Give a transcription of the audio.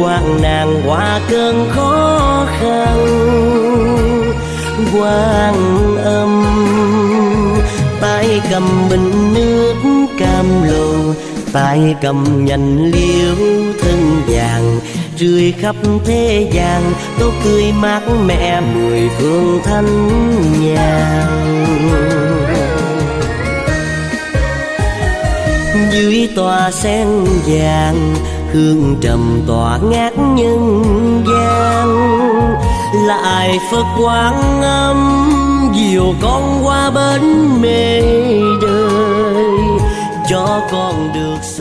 hoạn nạn qua cơn khó khăn. Quan Âm tay cầm bình nước cam lồ, tay cầm nhành liễu thân vàng, rơi khắp thế gian tô cười mát mẻ mười phương thanh nhàn. Dưới tòa sen vàng hương trầm tỏa ngát nhân gian, lại Phật Quan Âm dìu con qua bến mê đời, cho con được